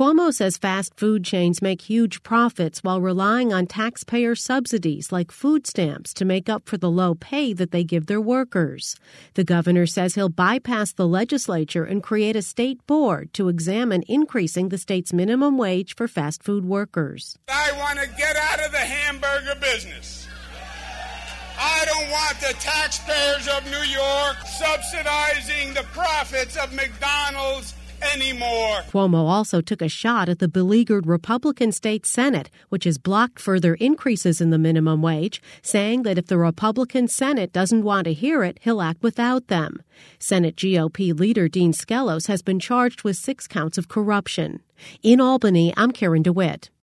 Cuomo says fast food chains make huge profits while relying on taxpayer subsidies like food stamps to make up for the low pay that they give their workers. The governor says he'll bypass the legislature and create a state board to examine increasing the state's minimum wage for fast food workers. I want to get out of the hamburger business. I don't want the taxpayers of New York subsidizing the profits of McDonald's anymore. Cuomo also took a shot at the beleaguered Republican state Senate, which has blocked further increases in the minimum wage, saying that if the Republican Senate doesn't want to hear it, he'll act without them. Senate GOP leader Dean Skelos has been charged with 6 counts of corruption. In Albany, I'm Karen DeWitt.